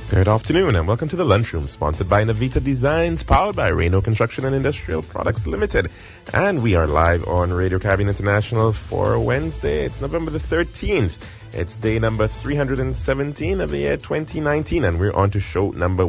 Good afternoon and welcome to the Lunchroom, sponsored by Navita Designs, powered by Reno Construction and Industrial Products Limited. And we are live on Radio Caribbean International for Wednesday. It's November the 13th. It's day number 317 of the year 2019, and we're on to show number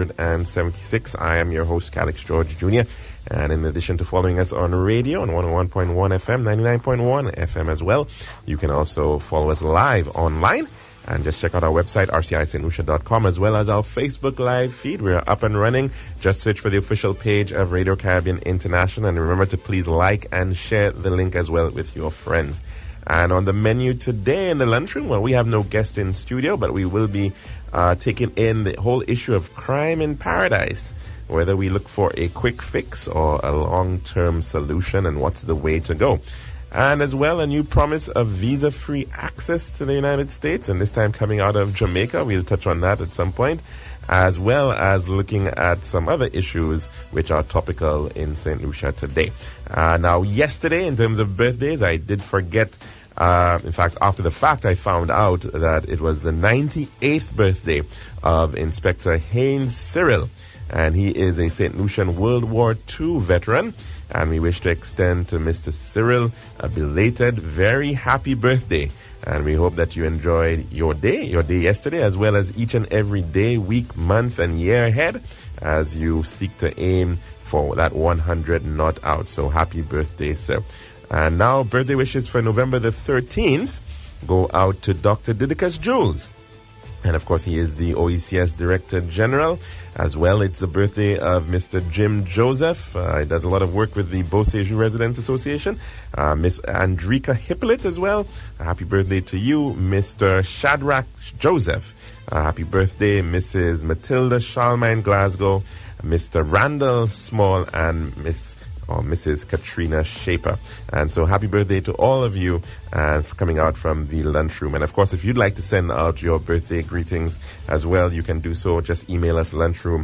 176. I am your host, Calix George Jr., and in addition to following us on radio on 101.1 FM, 99.1 FM as well, you can also follow us live online. And just check out our website, rcistlucia.com, as well as our Facebook live feed. We're up and running. Just search for the official page of Radio Caribbean International. And remember to please like and share the link as well with your friends. And on the menu today in the lunchroom, well, we have no guest in studio, but we will be taking in the whole issue of crime in paradise. Whether we look for a quick fix or a long-term solution, and what's the way to go. And as well, a new promise of visa-free access to the United States, and this time coming out of Jamaica. We'll touch on that at some point, as well as looking at some other issues which are topical in St. Lucia today. Now, yesterday, in terms of birthdays, I did forget. In fact, after the fact, I found out that it was the 98th birthday of Inspector Haynes Cyril, and he is a St. Lucian World War II veteran. And we wish to extend to Mr. Cyril a belated, very happy birthday. And we hope that you enjoyed your day yesterday, as well as each and every day, week, month, and year ahead as you seek to aim for that 100 not out. So happy birthday, sir. And now, birthday wishes for November the 13th go out to Dr. Didicus Jules. And of course, he is the OECS Director General. As well, it's the birthday of Mr. Jim Joseph. He does a lot of work with the Beausejour Residents Association. Miss Andrika Hippolyte as well. Happy birthday to you, Mr. Shadrach Joseph. Happy birthday, Mrs. Matilda Charlemagne Glasgow, Mr. Randall Small, and Mrs. Katrina Shaper. And so happy birthday to all of you for coming out from the lunchroom. And of course, if you'd like to send out your birthday greetings as well, you can do so. Just email us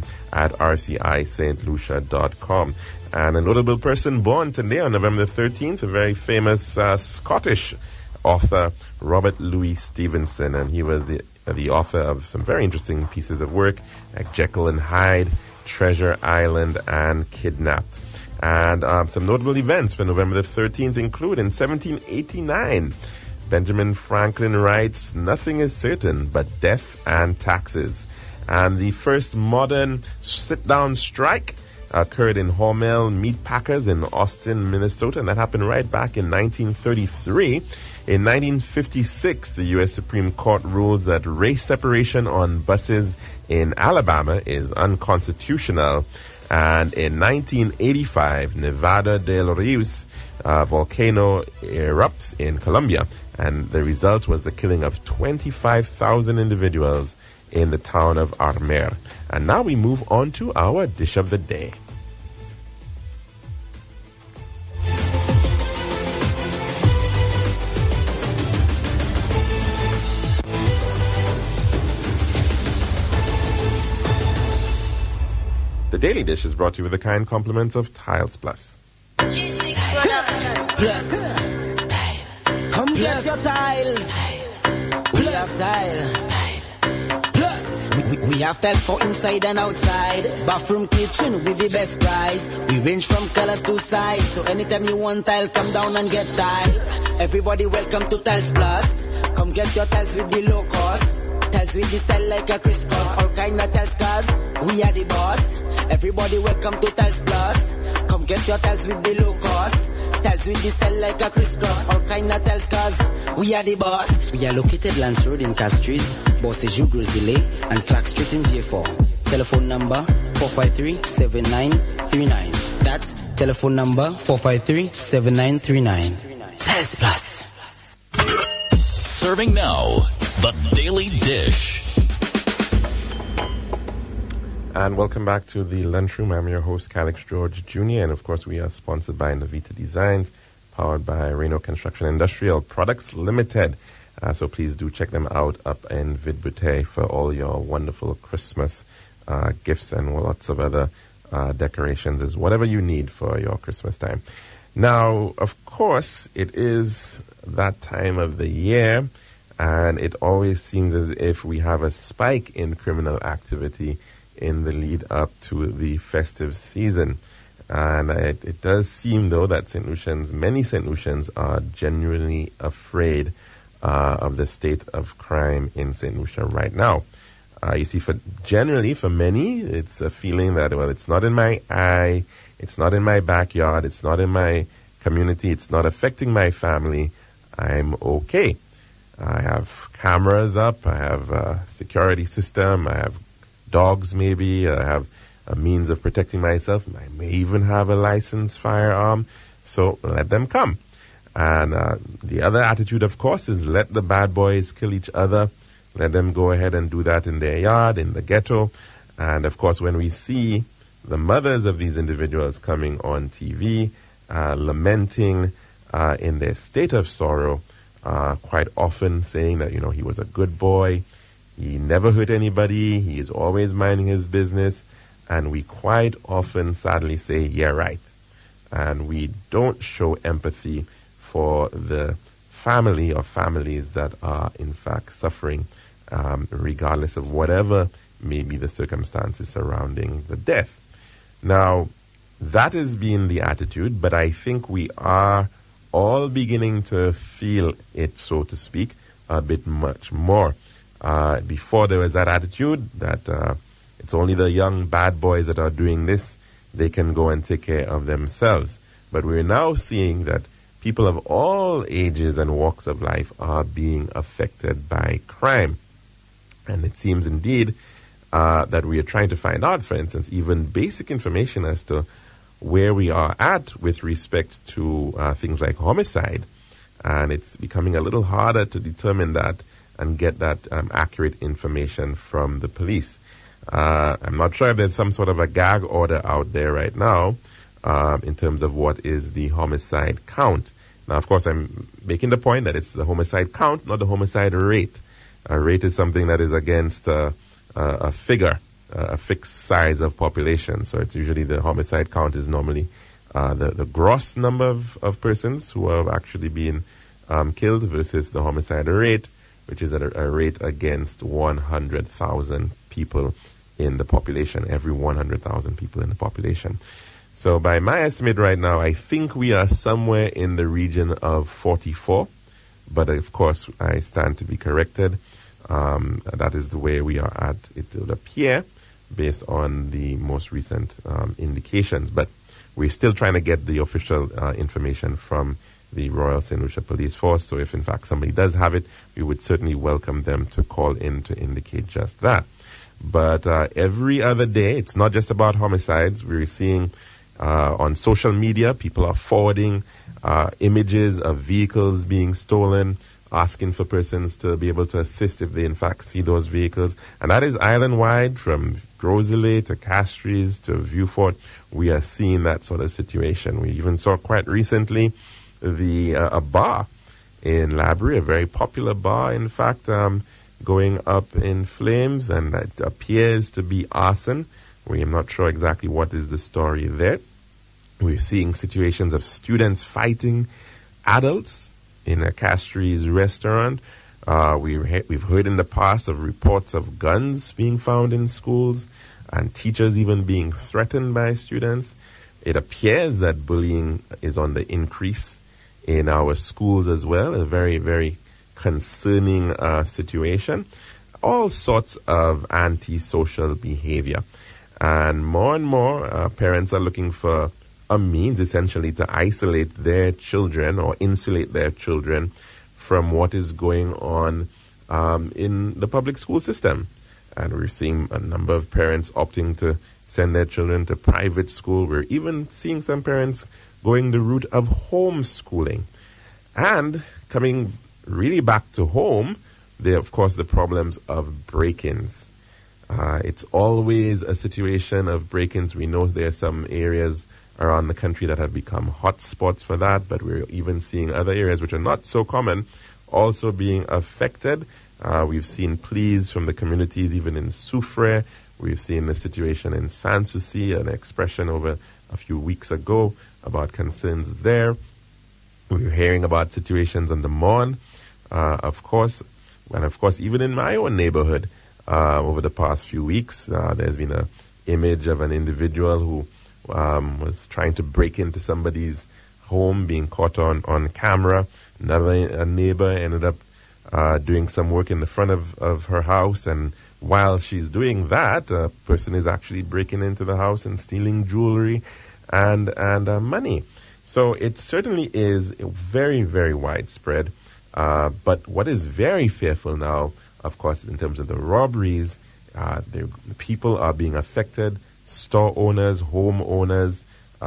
lunchroom@rcistlucia.com. And a notable person born today on November the 13th, a very famous Scottish author, Robert Louis Stevenson. And he was the author of some very interesting pieces of work like Jekyll and Hyde, Treasure Island, and Kidnapped. And some notable events for November the 13th include in 1789, Benjamin Franklin writes, "Nothing is certain but death and taxes." And the first modern sit-down strike occurred in Hormel Meat Packers in Austin, Minnesota, and that happened right back in 1933. In 1956, the U.S. Supreme Court rules that race separation on buses in Alabama is unconstitutional. And in 1985, Nevada del Rios volcano erupts in Colombia. And the result was the killing of 25,000 individuals in the town of Armer. And now we move on to our dish of the day. The Daily Dish is brought to you with the kind compliments of Tiles Plus. Plus. Come get your tiles. We have tile. Plus. We have tiles for inside and outside. Bathroom, kitchen with the best price. We range from colors to size. So anytime you want tile, come down and get tile. Everybody welcome to Tiles Plus. Come get your tiles with the low cost. Tiles with the style like a crisscross. All kind of tiles, cause we are the boss. Everybody welcome to Tiles Plus. Come get your tiles with the low cost. Tiles with the style like a crisscross. All kind of tiles, cause we are the boss. We are located Lance Road in Castries, Beausejour Groselay, and Clark Street in Vieux-Fort. Telephone number 453-7939. That's telephone number 453-7939. Tiles Plus. Serving now, The Daily Dish. And welcome back to the lunchroom. I'm your host, Calix George Jr., and of course we are sponsored by Navita Designs, powered by Reno Construction Industrial Products Limited. So please do check them out up in Vide-Bouteille for all your wonderful Christmas gifts and lots of other decorations, is whatever you need for your Christmas time. Now, of course, it is that time of the year And it always seems as if we have a spike in criminal activity in the lead up to the festive season. And it does seem, though, that many St. Lucians are genuinely afraid of the state of crime in St. Lucia right now. You see, for many, it's a feeling that, well, it's not in my eye, it's not in my backyard, it's not in my community, it's not affecting my family, I'm okay. I have cameras up, I have a security system, I have dogs maybe, I have a means of protecting myself, I may even have a licensed firearm, so let them come. And the other attitude, of course, is let the bad boys kill each other, let them go ahead and do that in their yard, in the ghetto. And of course, when we see the mothers of these individuals coming on TV, lamenting in their state of sorrow, quite often saying that, he was a good boy, he never hurt anybody, he is always minding his business, and we quite often sadly say, yeah, right. And we don't show empathy for the family or families that are in fact suffering, regardless of whatever may be the circumstances surrounding the death. Now, that has been the attitude, but I think we are all beginning to feel it, so to speak, a bit much more. Before there was that attitude that it's only the young bad boys that are doing this, they can go and take care of themselves. But we're now seeing that people of all ages and walks of life are being affected by crime. And it seems indeed that we are trying to find out, for instance, even basic information as to where we are at with respect to things like homicide. And it's becoming a little harder to determine that and get that accurate information from the police. I'm not sure if there's some sort of a gag order out there right now in terms of what is the homicide count. Now, of course, I'm making the point that it's the homicide count, not the homicide rate. A rate is something that is against a figure, a fixed size of population. So it's usually the homicide count is normally the gross number of persons who have actually been killed versus the homicide rate, which is a rate against 100,000 people in the population, every 100,000 people in the population. So by my estimate right now, I think we are somewhere in the region of 44. But of course, I stand to be corrected. That is the way we are at, it would appear, based on the most recent indications. But we're still trying to get the official information from the Royal St. Lucia Police Force. So if in fact somebody does have it, we would certainly welcome them to call in to indicate just that. But every other day, it's not just about homicides. We're seeing on social media, people are forwarding images of vehicles being stolen, asking for persons to be able to assist if they in fact see those vehicles. And that is island-wide, from Grosley to Castries to Vieux-Fort. We are seeing that sort of situation. We even saw quite recently a bar in Labrie, a very popular bar, in fact, going up in flames, and it appears to be arson. We are not sure exactly what is the story there. We're seeing situations of students fighting adults in a Castries restaurant. We've heard in the past of reports of guns being found in schools and teachers even being threatened by students. It appears that bullying is on the increase in our schools as well, a very, very concerning situation. All sorts of antisocial behavior. And more parents are looking for a means essentially to isolate their children or insulate their children from what is going on in the public school system. And we're seeing a number of parents opting to send their children to private school. We're even seeing some parents going the route of homeschooling. And coming really back to home, there are, of course, the problems of break-ins. It's always a situation of break-ins. We know there are some areas around the country that have become hot spots for that, but we're even seeing other areas which are not so common also being affected. We've seen pleas from the communities even in Soufrière. We've seen the situation in Sanssouci, an expression over a few weeks ago about concerns there. We're hearing about situations on the Mon, of course. And of course, even in my own neighborhood, over the past few weeks, there's been an image of an individual who was trying to break into somebody's home, being caught on camera. A neighbor ended up doing some work in the front of her house, and while she's doing that, a person is actually breaking into the house and stealing jewelry and money. So it certainly is very, very widespread. But what is very fearful now, of course, in terms of the robberies, the people are being affected, store owners, home owners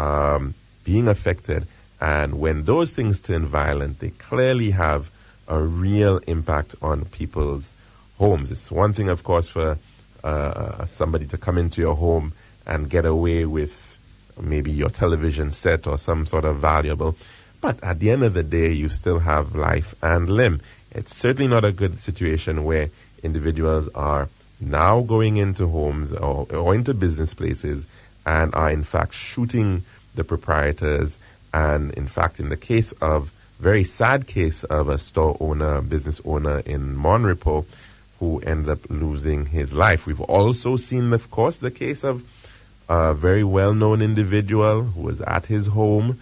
being affected. And when those things turn violent, they clearly have a real impact on people's homes. It's one thing, of course, for somebody to come into your home and get away with maybe your television set or some sort of valuable. But at the end of the day, you still have life and limb. It's certainly not a good situation where individuals are now going into homes or into business places and are in fact shooting the proprietors. And in fact, in the case of, very sad case of a store owner, business owner in Monrepo who ended up losing his life. We've also seen, of course, the case of a very well-known individual who was at his home,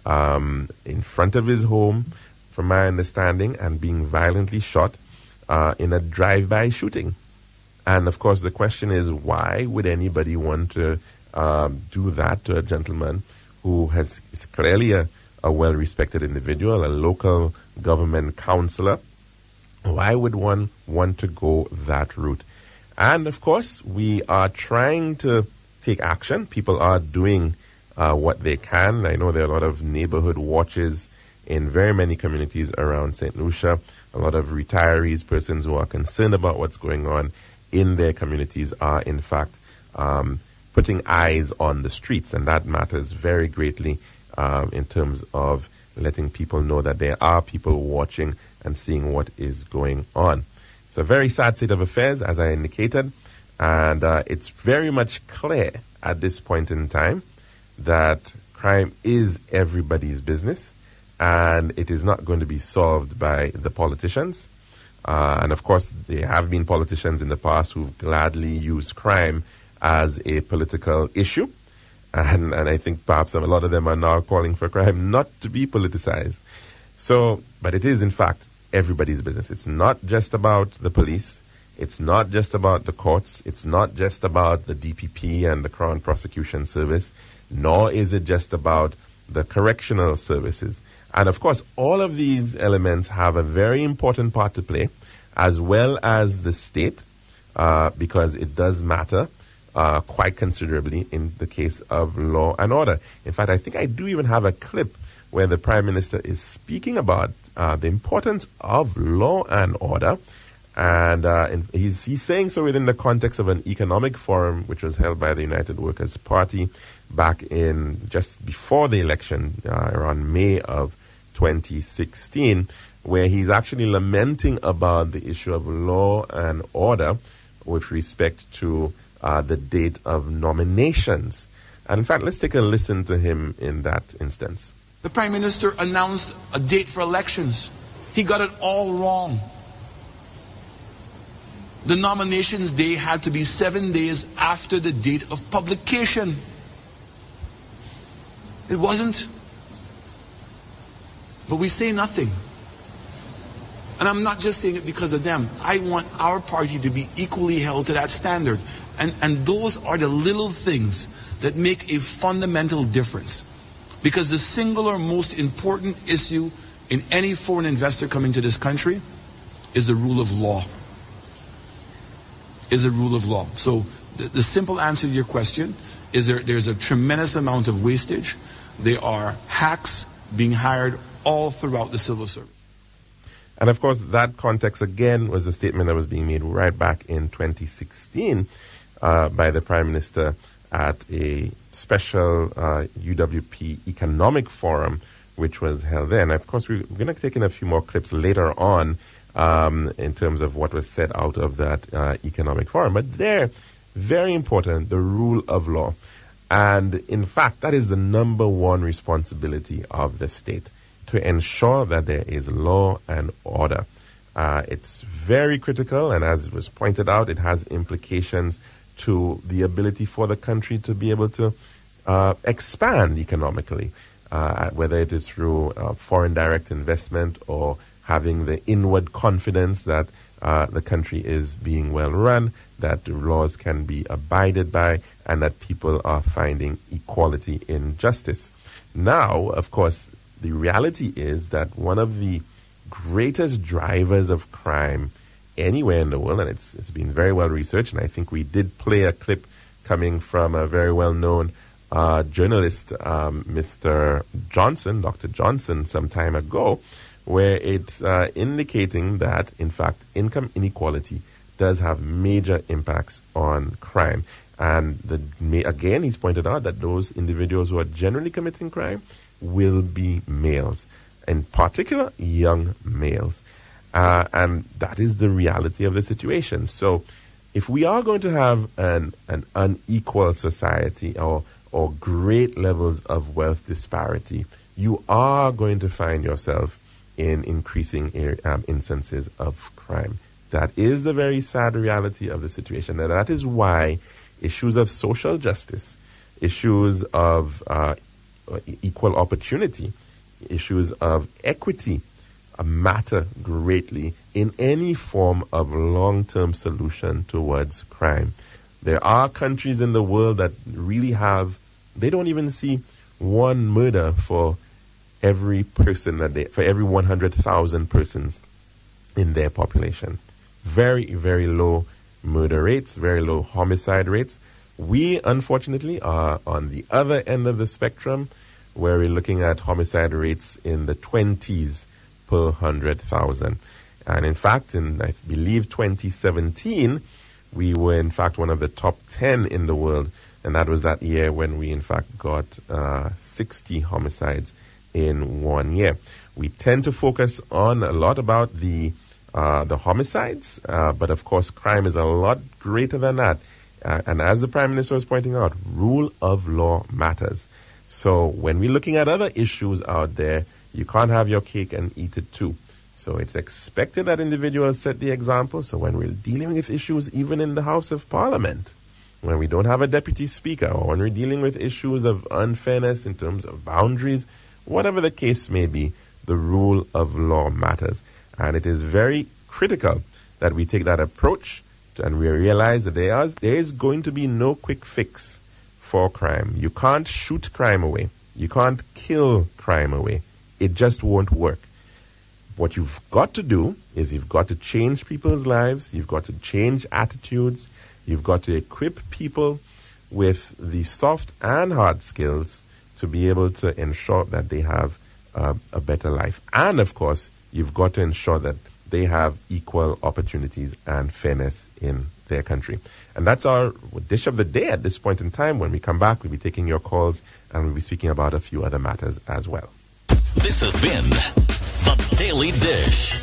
in front of his home, from my understanding, and being violently shot in a drive-by shooting. And of course, the question is, why would anybody want to do that to a gentleman who is clearly a well-respected individual, a local government councillor? Why would one want to go that route? And of course, we are trying to take action. People are doing what they can. I know there are a lot of neighborhood watches in very many communities around St. Lucia. A lot of retirees, persons who are concerned about what's going on in their communities, are in fact putting eyes on the streets, and that matters very greatly in terms of letting people know that there are people watching and seeing what is going on. It's a very sad state of affairs, as I indicated, and it's very much clear at this point in time that crime is everybody's business, and it is not going to be solved by the politicians. And of course, there have been politicians in the past who've gladly used crime as a political issue. And I think perhaps a lot of them are now calling for crime not to be politicized. So, but it is in fact everybody's business. It's not just about the police. It's not just about the courts. It's not just about the DPP and the Crown Prosecution Service, nor is it just about the correctional services. And of course, all of these elements have a very important part to play, as well as the state, because it does matter quite considerably in the case of law and order. In fact, I think I do even have a clip where the Prime Minister is speaking about the importance of law and order. And he's saying so within the context of an economic forum which was held by the United Workers' Party back in just before the election, around May of 2016, where he's actually lamenting about the issue of law and order with respect to the date of nominations. And in fact, let's take a listen to him in that instance. The Prime Minister announced a date for elections. He got it all wrong. The nominations day had to be 7 days after the date of publication. It wasn't. But we say nothing. And I'm not just saying it because of them. I want our party to be equally held to that standard. And those are the little things that make a fundamental difference. Because the singular most important issue in any foreign investor coming to this country is the rule of law. Is the rule of law. So the simple answer to your question is there's a tremendous amount of wastage. There are hacks being hired all throughout the civil service. And of course, that context again was a statement that was being made right back in 2016 by the Prime Minister at a special UWP economic forum which was held there. And of course, we're going to take in a few more clips later on in terms of what was said out of that economic forum. But there, very important, the rule of law. And in fact, that is the number one responsibility of the state, to ensure that there is law and order. It's very critical, and as was pointed out, it has implications to the ability for the country to be able to expand economically, whether it is through foreign direct investment or having the inward confidence that the country is being well run, that the laws can be abided by, and that people are finding equality in justice. Now, of course, the reality is that one of the greatest drivers of crime anywhere in the world, and it's been very well researched, and I think we did play a clip coming from a very well-known journalist, Mr. Johnson, Dr. Johnson, some time ago, where it's indicating that, in fact, income inequality does have major impacts on crime. And again, he's pointed out that those individuals who are generally committing crime will be males, in particular young males. And that is the reality of the situation. So if we are going to have an unequal society or great levels of wealth disparity, you are going to find yourself in increasing instances of crime. That is the very sad reality of the situation. And that is why issues of social justice, issues of equal opportunity, issues of equity matter greatly in any form of long-term solution towards crime. There are countries in the world that really they don't even see one murder for every person for every 100,000 persons in their population. Very, very low murder rates, very low homicide rates. We, unfortunately, are on the other end of the spectrum, where we're looking at homicide rates in the 20s per 100,000. And in fact, in, I believe, 2017, we were, in fact, one of the top 10 in the world. And that was that year when we, in fact, got 60 homicides in 1 year. We tend to focus on a lot about the homicides, but of course, crime is a lot greater than that. And as the Prime Minister was pointing out, rule of law matters. So when we're looking at other issues out there, you can't have your cake and eat it too. So it's expected that individuals set the example. So when we're dealing with issues even in the House of Parliament, when we don't have a deputy speaker, or when we're dealing with issues of unfairness in terms of boundaries, whatever the case may be, the rule of law matters. And it is very critical that we take that approach and we realize that there is going to be no quick fix for crime. You can't shoot crime away. You can't kill crime away. It just won't work. What you've got to do is you've got to change people's lives. You've got to change attitudes. You've got to equip people with the soft and hard skills to be able to ensure that they have a better life. And, of course, you've got to ensure that they have equal opportunities and fairness in their country. And that's our dish of the day at this point in time. When we come back, we'll be taking your calls and we'll be speaking about a few other matters as well. This has been The Daily Dish.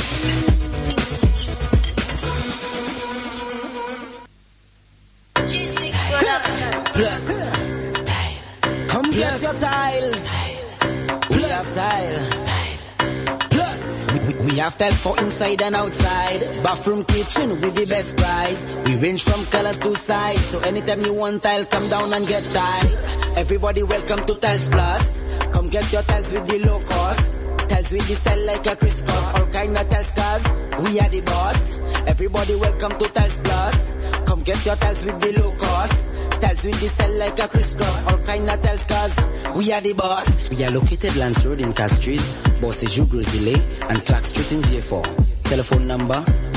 Plus, come get your tiles. We have tile. Plus, we have tiles for inside and outside. Bathroom, kitchen with the best price. We range from colors to size. So anytime you want tile, come down and get tile. Everybody welcome to Tiles Plus. Come get your tiles with the low cost. Tiles with the style like a crisscross. All kind of tiles, cause we are the boss. Everybody welcome to Tiles Plus. Come get your tiles with the low cost. Tiles with the style like a crisscross. All kind of tiles, cause we are the boss. We are located Lance Road in Castries, Bossejou, Grizzly, and Clark Street in J4. Telephone number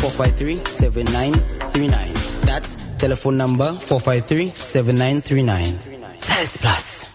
453-7939. That's telephone number 453-7939. Tiles Plus.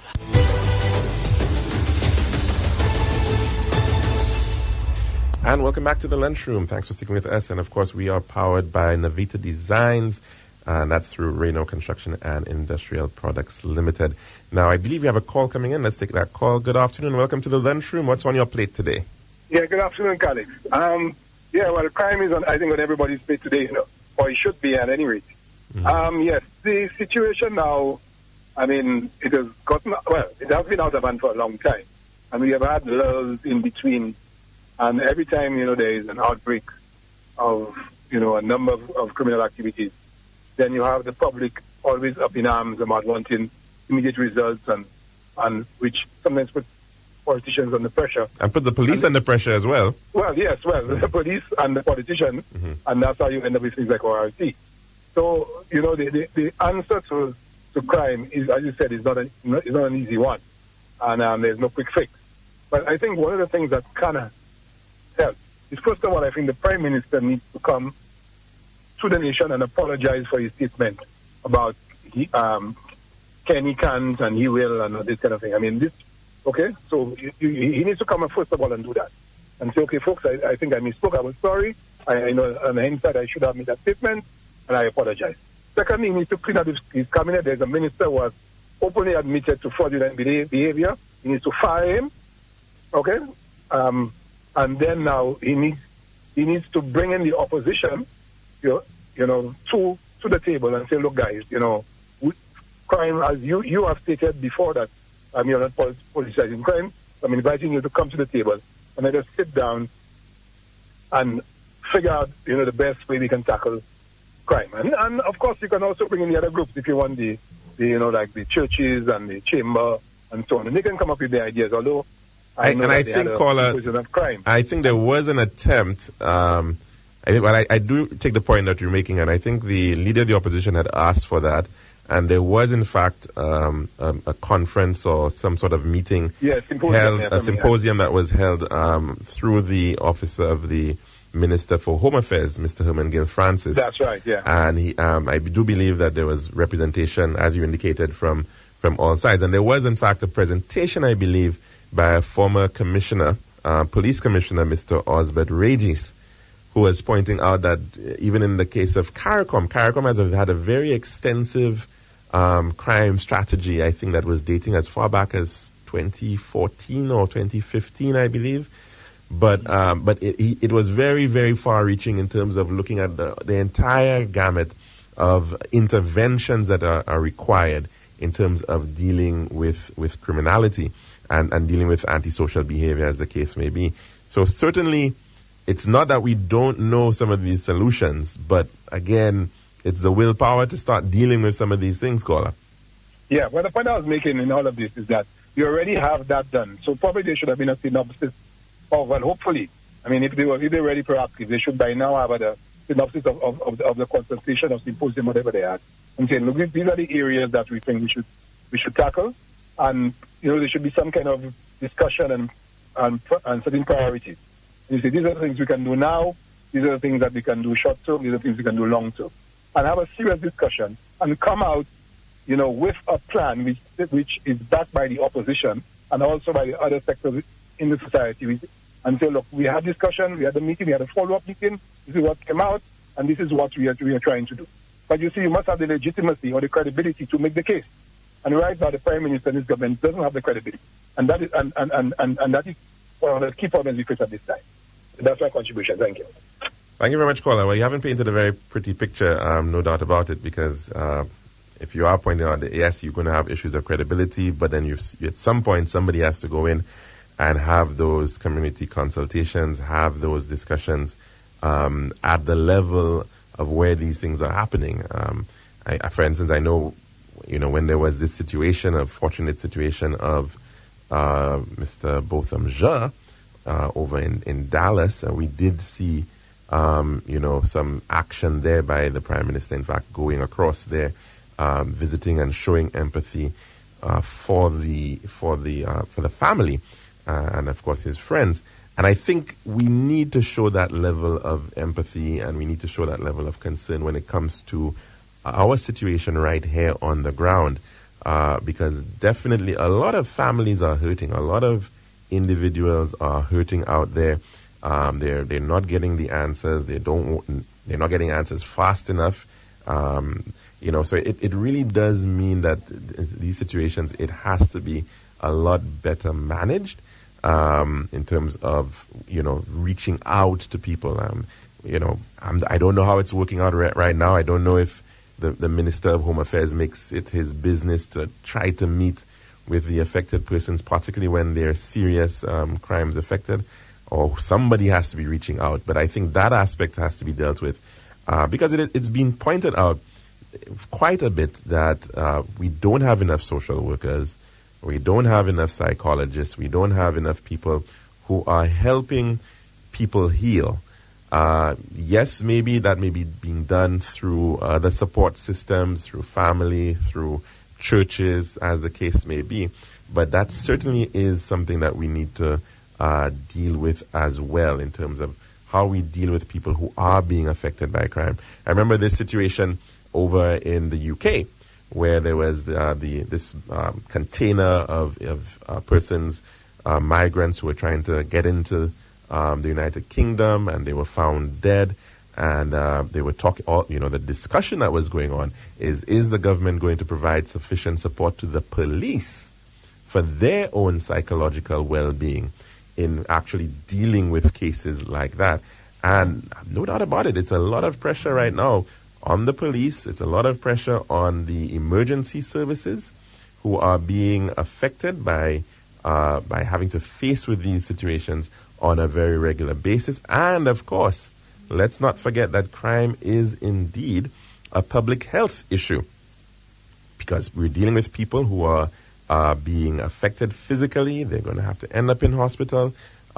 And welcome back to the lunchroom. Thanks for sticking with us. And of course, we are powered by Navita Designs, and that's through Reno Construction and Industrial Products Limited. Now, I believe we have a call coming in. Let's take that call. Good afternoon. Welcome to the lunchroom. What's on your plate today? Yeah, good afternoon, Calix. Well, crime is, I think, on everybody's plate today, or it should be at any rate. Mm-hmm. Yes, the situation now, it has been out of hand for a long time. And we have had lulls in between. And every time, there is an outbreak, of, a number of criminal activities, then you have the public always up in arms about wanting immediate results and which sometimes puts politicians under pressure. And put the police under pressure as well. Well, yes, the police and the politician, and that's how you end up with things like ORC. So, the answer to crime is, as you said, is not an easy one. And there's no quick fix. But I think one of the things that kind of helps is, first of all, I think the Prime Minister needs to come to the nation and apologize for his statement about Kenny can't and he will and this kind of thing. I mean, okay? So he needs to come up, first of all, and do that. And say, okay, folks, I think I misspoke. I was sorry. I know on the inside I should have made that statement, and I apologize. Secondly, he needs to clean up his cabinet. There's a minister who was openly admitted to fraudulent behavior. He needs to fire him. Okay? And then now he needs to bring in the opposition, to the table and say, look, guys, crime, as you have stated before that you're not politicizing crime. I'm inviting you to come to the table and let us sit down and figure out, the best way we can tackle crime. And of course, you can also bring in the other groups if you want the like the churches and the chamber and so on. And they can come up with the ideas, although I think, Caller, I think there was an attempt. I do take the point that you're making, and I think the leader of the opposition had asked for that. And there was, in fact, a conference or some sort of meeting symposium that was held through the office of the Minister for Home Affairs, Mr. Herman Gill Francis. That's right, yeah. And I do believe that there was representation, as you indicated, from all sides. And there was, in fact, a presentation, I believe, by a former commissioner, police commissioner, Mr. Osbert Regis, who was pointing out that even in the case of CARICOM has had a very extensive crime strategy, I think that was dating as far back as 2014 or 2015, I believe. But it was very, very far-reaching in terms of looking at the entire gamut of interventions that are required in terms of dealing with criminality and dealing with antisocial behavior, as the case may be. So certainly, it's not that we don't know some of these solutions, but again, it's the willpower to start dealing with some of these things, Caller. Yeah, well, the point I was making in all of this is that you already have that done. So probably there should have been a synopsis of, well, hopefully, I mean, if they're already proactive, they should by now have a synopsis of the consultation of symposium, whatever they had, and saying, look, these are the areas that we think we should tackle, and there should be some kind of discussion and setting priorities. And you say, these are the things we can do now, these are the things that we can do short term, these are the things we can do long term, and have a serious discussion and come out, with a plan which is backed by the opposition and also by the other sectors in the society. And say, look, we had discussion, we had a meeting, we had a follow-up meeting, this is what came out, and this is what we are trying to do. But you see, you must have the legitimacy or the credibility to make the case. And right now, the Prime Minister and his government doesn't have the credibility. And that is and that is one of the key problems we face at this time. That's my contribution. Thank you. Thank you very much, Caller. Well, you haven't painted a very pretty picture, no doubt about it, because if you are pointing out that, yes, you're going to have issues of credibility, but then at some point somebody has to go in and have those community consultations, have those discussions at the level of where these things are happening. For instance, I know, when there was this situation, a fortunate situation of Mr. Botham Jean over in Dallas, we did see some action there by the Prime Minister, in fact, going across there, visiting and showing empathy for the family and, of course, his friends. And I think we need to show that level of empathy and we need to show that level of concern when it comes to our situation right here on the ground, because definitely a lot of families are hurting. A lot of individuals are hurting out there. They're not getting the answers. They're not getting answers fast enough. So it really does mean that these situations, it has to be a lot better managed in terms of, reaching out to people. I don't know how it's working out right now. I don't know if the Minister of Home Affairs makes it his business to try to meet with the affected persons, particularly when they're serious crimes affected, or somebody has to be reaching out. But I think that aspect has to be dealt with because it's been pointed out quite a bit that we don't have enough social workers, we don't have enough psychologists, we don't have enough people who are helping people heal. Yes, maybe that may be being done through other support systems, through family, through churches, as the case may be. But that certainly is something that we need to deal with as well in terms of how we deal with people who are being affected by crime. I remember this situation over in the UK where there was this container of persons, migrants who were trying to get into the United Kingdom, and they were found dead. And they were talking, the discussion that was going on is the government going to provide sufficient support to the police for their own psychological well-being in actually dealing with cases like that? And no doubt about it, it's a lot of pressure right now on the police. It's a lot of pressure on the emergency services who are being affected by having to face with these situations on a very regular basis. And of course, let's not forget that crime is indeed a public health issue, because we're dealing with people who are being affected physically. They're going to have to end up in hospital.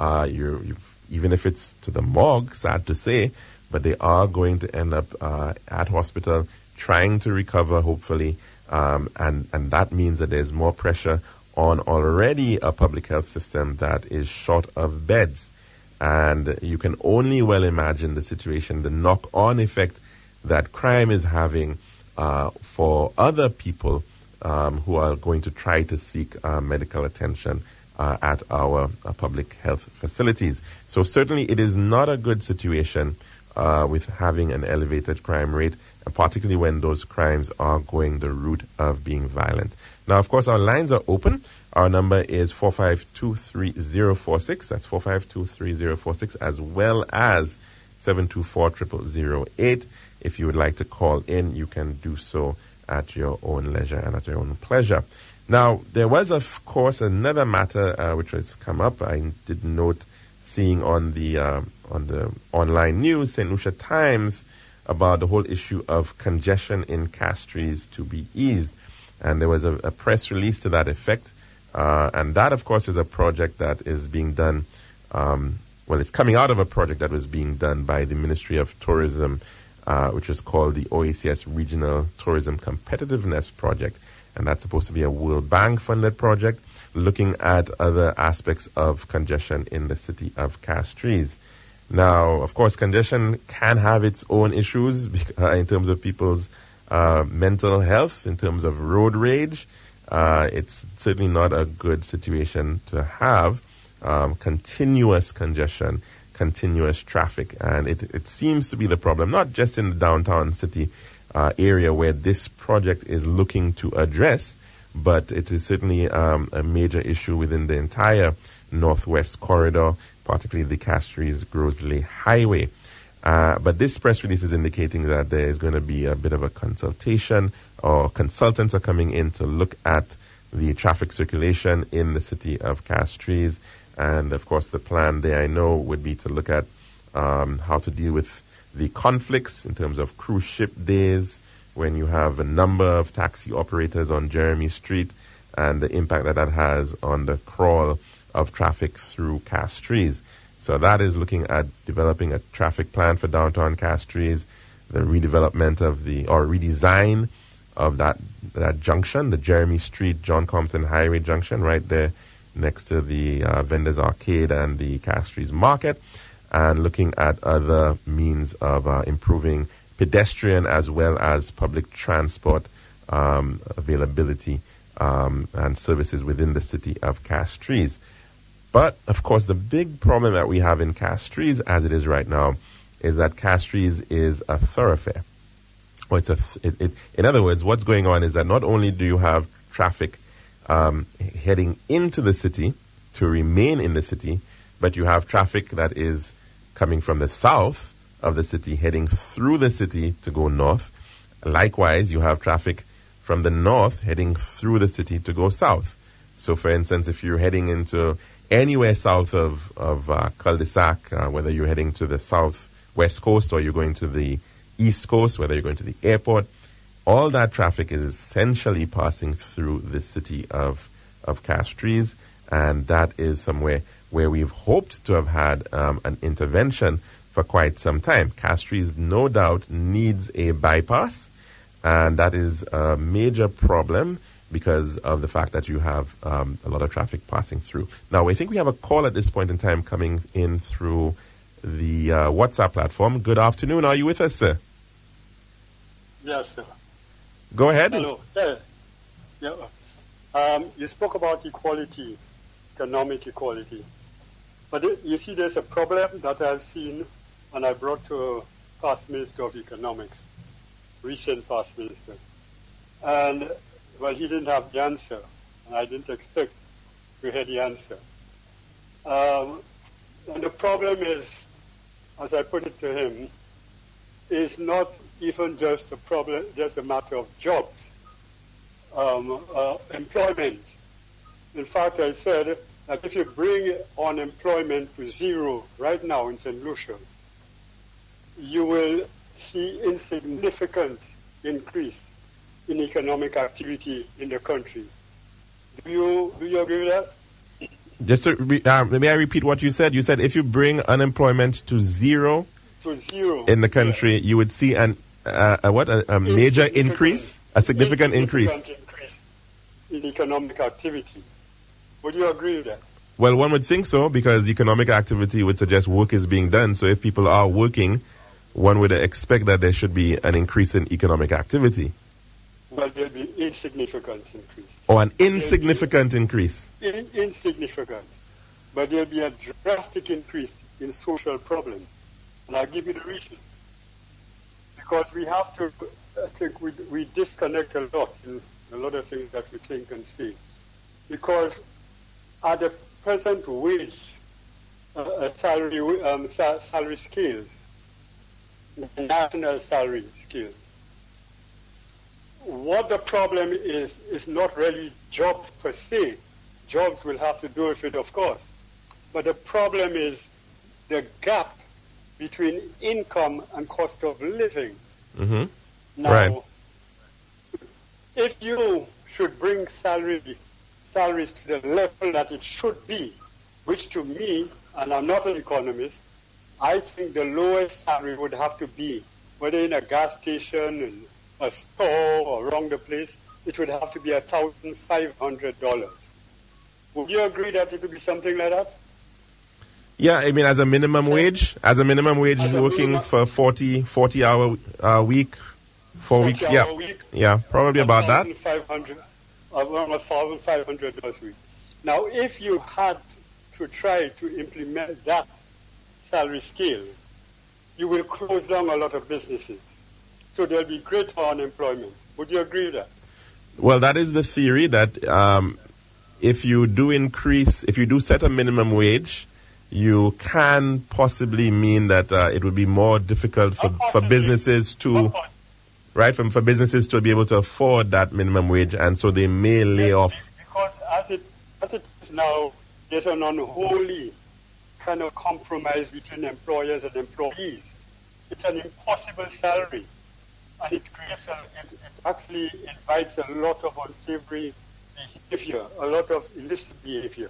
Even if it's to the morgue, sad to say, but they are going to end up at hospital trying to recover, hopefully. And that means that there's more pressure on already a public health system that is short of beds. And you can only well imagine the situation, the knock-on effect that crime is having for other people who are going to try to seek medical attention at our public health facilities. So certainly it is not a good situation with having an elevated crime rate, and particularly when those crimes are going the route of being violent. Now, of course, our lines are open. Our number is 4523046. That's 4523046, as well as 7240008. If you would like to call in, you can do so at your own leisure and at your own pleasure. Now, there was, of course, another matter which has come up. I did note seeing on the online news, St. Lucia Times, about the whole issue of congestion in Castries to be eased. And there was a press release to that effect. And that, of course, is a project that is being done. It's coming out of a project that was being done by the Ministry of Tourism, which is called the OACS Regional Tourism Competitiveness Project. And that's supposed to be a World Bank funded project looking at other aspects of congestion in the city of Castries. Now, of course, congestion can have its own issues in terms of people's mental health, in terms of road rage. It's certainly not a good situation to have continuous congestion, continuous traffic. And it seems to be the problem, not just in the downtown city area where this project is looking to address, but it is certainly a major issue within the entire Northwest Corridor, particularly the Castries-Grosley Highway. But this press release is indicating that there is going to be a bit of a consultation, or consultants are coming in to look at the traffic circulation in the city of Castries. And, of course, the plan there, I know, would be to look at how to deal with the conflicts in terms of cruise ship days, when you have a number of taxi operators on Jeremy Street, and the impact that has on the crawl of traffic through Castries. So that is looking at developing a traffic plan for downtown Castries, the redevelopment of redesign of that junction, the Jeremy Street, John Compton Highway junction, right there next to the Vendors Arcade and the Castries Market, and looking at other means of improving pedestrian as well as public transport availability and services within the city of Castries. But, of course, the big problem that we have in Castries as it is right now is that Castries is a thoroughfare. In other words, what's going on is that not only do you have traffic heading into the city to remain in the city, but you have traffic that is coming from the south of the city heading through the city to go north. Likewise, you have traffic from the north heading through the city to go south. So, for instance, if you're heading into anywhere south of cul-de-sac, whether you're heading to the southwest coast or you're going to the east coast, whether you're going to the airport, all that traffic is essentially passing through the city of Castries, and that is somewhere where we've hoped to have had an intervention for quite some time. Castries, no doubt, needs a bypass, and that is a major problem because of the fact that you have a lot of traffic passing through. Now, I think we have a call at this point in time coming in through the WhatsApp platform. Good afternoon. Are you with us, sir? Yes, sir. Go ahead. Hello. Yeah. You spoke about equality, economic equality. But you see, there's a problem that I've seen, and I brought to past Minister of Economics, recent past minister. And, well, he didn't have the answer, and I didn't expect to hear the answer. And the problem is, as I put it to him, is not even just a problem, just a matter of jobs, employment. In fact, I said that if you bring unemployment to zero right now in St. Lucia, you will see insignificant increase in economic activity in the country. Do you agree with that? Just to may I repeat what you said? You said if you bring unemployment to zero in the country, you would see a major increase, a significant increase in economic activity. Would you agree with that? Well, one would think so, because economic activity would suggest work is being done. So if people are working, one would expect that there should be an increase in economic activity. Well, there'll be insignificant increase. Or an insignificant increase. Insignificant. But there'll be a drastic increase in social problems. And I'll give you the reason. Because we have to, I think we disconnect a lot in a lot of things that we think and see. Because at the present wage, salary scales, national salary scales, what the problem is not really jobs per se. Jobs will have to do with it, of course. But the problem is the gap between income and cost of living. Mm-hmm. Now, right. If you should bring salaries to the level that it should be, which to me, and I'm not an economist, I think the lowest salary would have to be, whether in a gas station, in a store, or around the place, it would have to be $1,500. Would you agree that it would be something like that? Yeah, I mean, as a minimum wage, working for 40-hour week, 4 weeks, yeah. Yeah, probably about that. Around $1,500 a week. Now, if you had to try to implement that salary scale, you will close down a lot of businesses. So there'll be greater unemployment. Would you agree with that? Well, that is the theory, that if you do set a minimum wage, you can possibly mean that it would be more difficult for businesses to, right, for businesses to be able to afford that minimum wage, and so they may lay off. Because as it is now, there's an unholy kind of compromise between employers and employees. It's an impossible salary, and it actually invites a lot of unsavory behavior, a lot of illicit behavior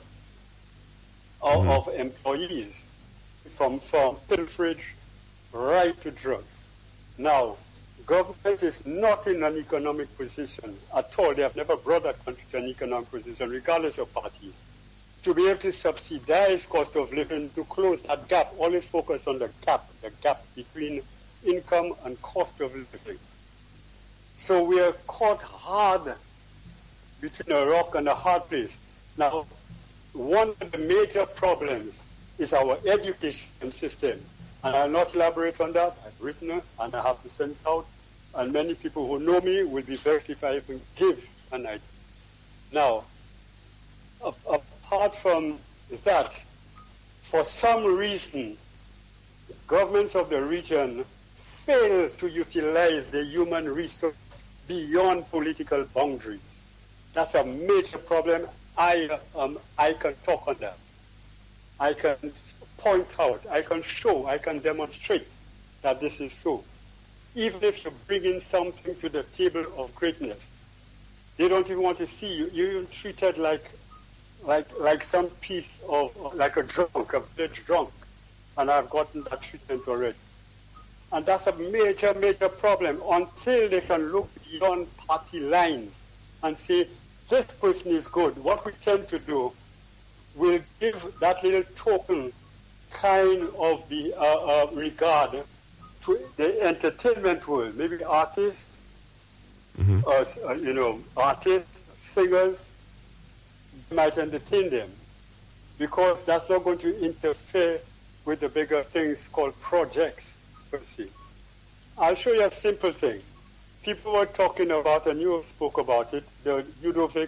of employees, from pilferage right to drugs. Now, government is not in an economic position at all. They have never brought that country to an economic position, regardless of party, to be able to subsidize cost of living, to close that gap. Always focus on the gap between income and cost of living. So we are caught hard between a rock and a hard place. Now, one of the major problems is our education system. And I'll not elaborate on that. I've written it, and I have to send it out. And many people who know me will be very if I even give an idea. Now, apart from that, for some reason, governments of the region fail to utilize the human resource beyond political boundaries. That's a major problem. I can talk on that. I can point out, I can show, I can demonstrate that this is so. Even if you bring in something to the table of greatness, they don't even want to see you. You're treated like some piece of, like a drunk, a village drunk. And I've gotten that treatment already. And that's a major, major problem until they can look beyond party lines and say, this person is good. What we tend to do, we'll give that little token kind of the regard to the entertainment world, maybe artists, artists, singers, might entertain them, because that's not going to interfere with the bigger things called projects. I'll show you a simple thing. People were talking about, and you spoke about it, the Ludovic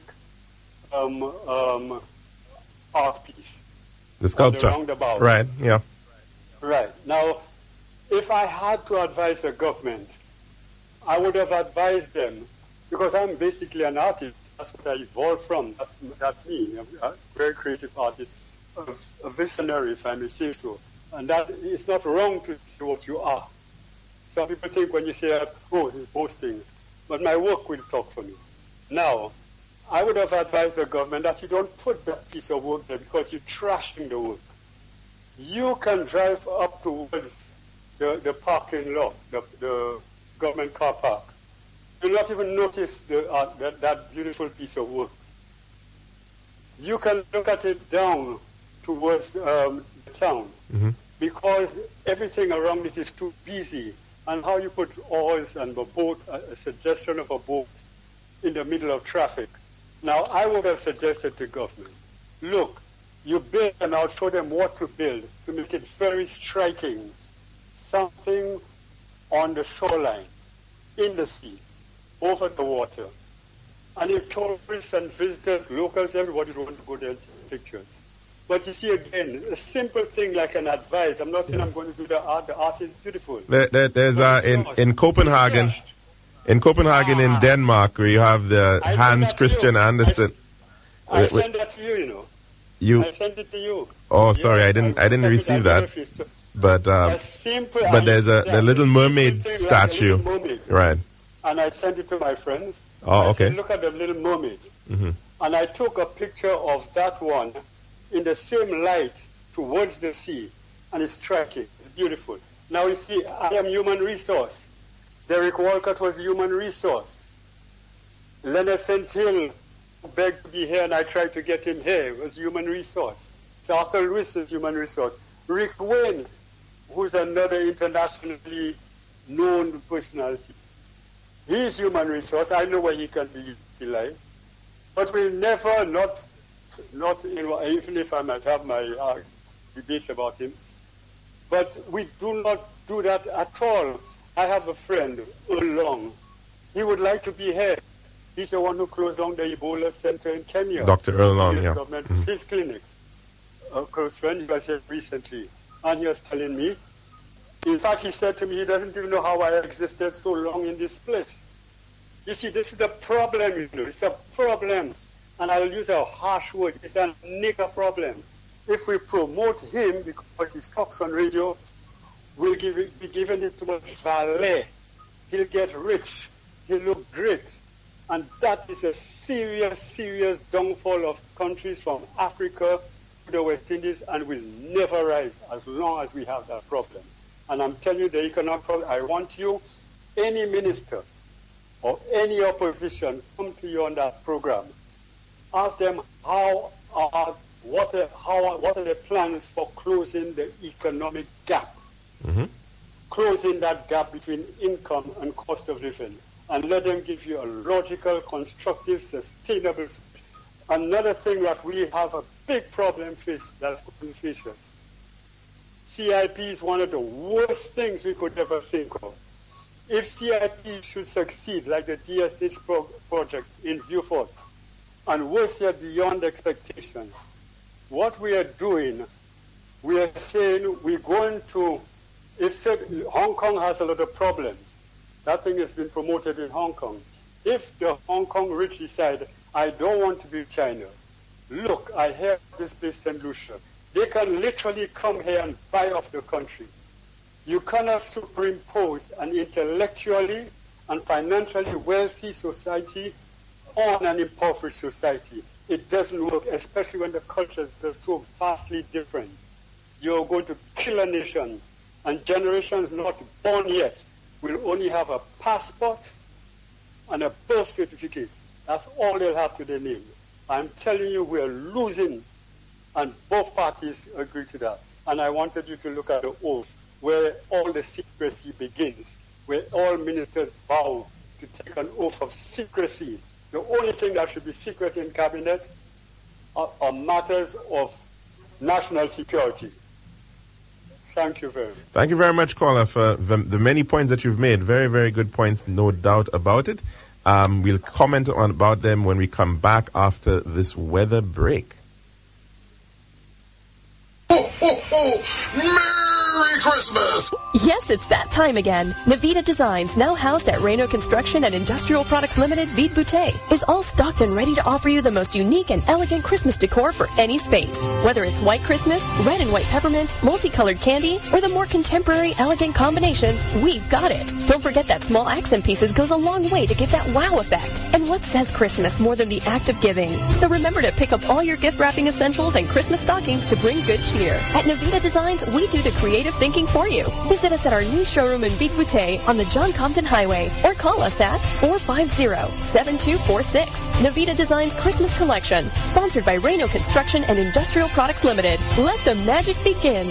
art piece. The sculpture. The roundabout. Right, yeah. Right. Now, if I had to advise the government, I would have advised them, because I'm basically an artist. That's what I evolved from. That's me, a very creative artist, a visionary, if I may say so. And that it's not wrong to say what you are. Some people think when you say that, oh, he's boasting. But my work will talk for me. Now, I would have advised the government that you don't put that piece of work there because you're trashing the work. You can drive up towards the parking lot, the government car park. You'll not even notice that beautiful piece of work. You can look at it down towards the town, because everything around it is too busy. And how you put oars and a boat, a suggestion of a boat in the middle of traffic. Now, I would have suggested to government, look, you build and I'll show them what to build to make it very striking. Something on the shoreline, in the sea, over the water. And if tourists and visitors, locals, everybody would want to go there and take pictures. But you see, again, a simple thing like an advice. I'm not saying I'm going to do the art. The art is beautiful. There's in Copenhagen, in Denmark, where you have the Hans Christian Andersen. I sent that to you, you know. I sent it to you. Oh, sorry, I didn't receive that. But there's the Little Mermaid statue, right? And I sent it to my friends. Oh, okay. Look at the Little Mermaid. And I took a picture of that one in the same light towards the sea, and it's striking. It's beautiful. Now you see, I am human resource. Derek Walcott was human resource. Leonard St. Hill begged to be here, and I tried to get him here. It was human resource. So Arthur Lewis is human resource. Rick Wayne, who's another internationally known personality, he's human resource. I know where he can be utilized. But we'll never even if I might have my debates about him, but we do not do that at all. I have a friend, Earl Long. He would like to be here. He's the one who closed down the Ebola center in Kenya. Dr. Earl Long, yeah. His clinic. A close friend, he was here recently. And he was telling me, in fact, he said to me, he doesn't even know how I existed so long in this place. You see, this is a problem, you know. It's a problem. And I'll use a harsh word. It's a nigger problem. If we promote him because he talks on radio, we'll be giving him too much valet. He'll get rich. He'll look great. And that is a serious, serious downfall of countries from Africa to the West Indies, and will never rise as long as we have that problem. And I'm telling you, the economic problem, I want you, any minister or any opposition, come to you on that program. Ask them what are the plans for closing the economic gap, closing that gap between income and cost of living, and let them give you a logical, constructive, sustainable. Another thing that we have a big problem that's going to face us. CIP is one of the worst things we could ever think of. If CIP should succeed, like the DSH project in Beaufort, and worse yet, beyond expectation, what we are doing, we are saying we're going to, Hong Kong has a lot of problems. That thing has been promoted in Hong Kong. If the Hong Kong rich decide, I don't want to be China, look, I have this place, St. Lucia. They can literally come here and buy off the country. You cannot superimpose an intellectually and financially wealthy society on an impoverished society. It doesn't work, especially when the cultures are so vastly different. You're going to kill a nation, and generations not born yet will only have a passport and a birth certificate. That's all they'll have to their name. I'm telling you, we're losing, and both parties agree to that. And I wanted you to look at the oath, where all the secrecy begins, where all ministers vow to take an oath of secrecy. The only thing that should be secret in cabinet are matters of national security. Thank you very much. Thank you very much, caller, for the many points that you've made. Very, very good points, no doubt about it. We'll comment about them when we come back after this weather break. Ho, ho, ho! Merry Christmas! Yes, it's that time again. Navita Designs, now housed at Reno Construction and Industrial Products Limited, Vite Boutte, is all stocked and ready to offer you the most unique and elegant Christmas decor for any space. Whether it's white Christmas, red and white peppermint, multicolored candy, or the more contemporary, elegant combinations, we've got it. Don't forget that small accent pieces goes a long way to give that wow effect. And what says Christmas more than the act of giving? So remember to pick up all your gift wrapping essentials and Christmas stockings to bring good cheer. At Navita Designs, we do the creative thinking for you. Visit us at our new showroom in Vite Boutte on the John Compton Highway or call us at 450-7246. Navita Designs Christmas Collection, sponsored by Reno Construction and Industrial Products Limited. Let the magic begin.